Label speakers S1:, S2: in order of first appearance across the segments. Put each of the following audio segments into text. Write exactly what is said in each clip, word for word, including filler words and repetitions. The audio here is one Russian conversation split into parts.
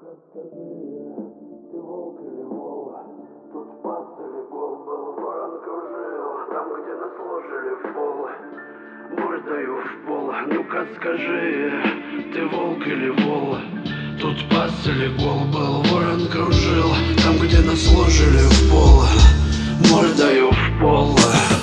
S1: Ну-ка скажи, ты волк или вол? Тут пас или гол был, ворон кружил там, где нас ложили в пол, мордою в пол. Ну-ка скажи, ты волк или вол? Тут пас или гол был, ворон кружил там, где нас ложили в пол, мордою в пол.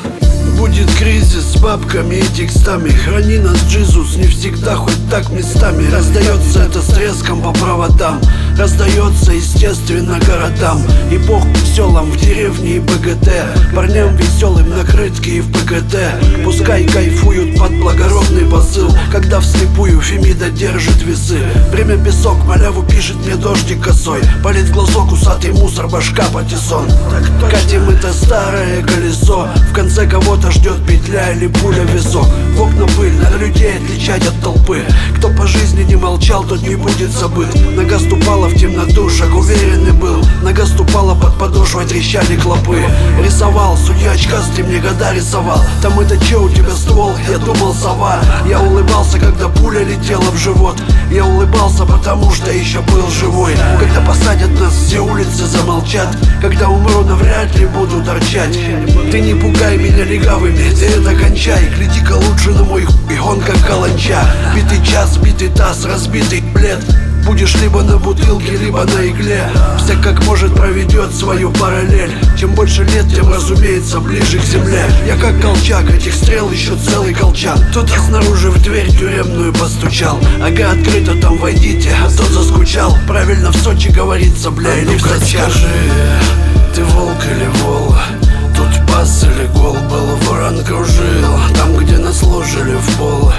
S1: Будет кризис с бабками и текстами, храни нас, Джизус, не всегда, хоть так местами. Раздается это с треском по проводам, раздается, естественно, городам. И похуй селам в деревне и ПГТ, парням веселым накрытки и в ПГТ. Пускай кайфуют под благородный посыл, когда вслепую Фемида держит весы. Время песок, маляву пишет мне дождик косой, палит в глазок усатый мусор, башка патиссон. Катим это старое колесо, в конце кого-то ждет петля или пуля в висок. В окна пыль, надо людей отличать от толпы. Кто по жизни не молчал, тот не будет забыт. Нога ступала в темноту, шаг уверенный был. Нога ступала под подошвой, трещали клопы. Рисовал, судья очкастый мне года рисовал. Там это че у тебя ствол? Я думал сова. Я улыбался, когда пуля летела в живот. Я улыбался, потому что еще был живой. Когда посадят нас, все улицы замолчат. Когда умру, навряд ли буду торчать. Ты не пугай меня легавыми, ты это кончай. Гляди-ка лучше на мой хуй, он как каланча. Битый час, битый таз, разбитый плед. Будешь либо на бутылке, либо на игле. Всяк как может проведет свою параллель. Чем больше лет, тем, разумеется, ближе к земле. Я как колчак, этих стрел еще целый колчан. Кто-то снаружи в дверь тюремную постучал. Ага, открыто, там войдите, а тот заскучал. Правильно в Сочи говорится, бля, или в Сочах. Скажи, ты волк или вол? Тут пас или гол был, ворон кружил там, где нас ложили в пол,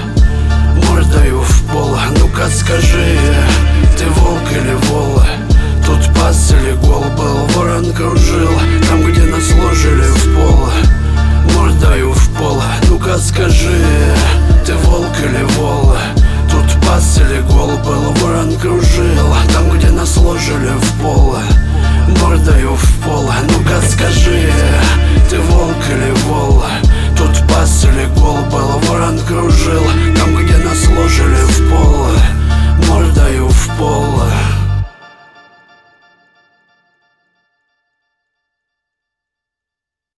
S1: мордою в пол. Ну-ка скажи, ты волк или вол? Тут пас или гол был, ворон кружил там, где нас ложили в пол, мордою в пол. Ну-ка скажи, ты волк или вол? Тут пас или гол был, ворон кружил там, где нас ложили в пол,